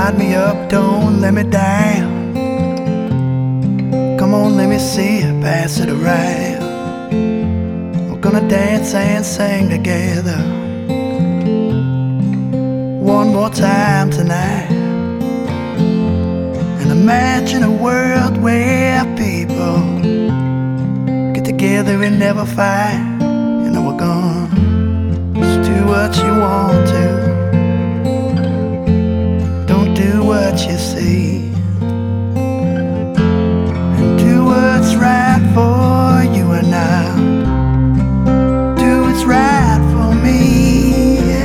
light me up, don't let me down. Come on, let me see you pass it around. We're gonna dance and sing together one more time tonight. And imagine a world where people together and never fight. You know we're gonna just do what you want.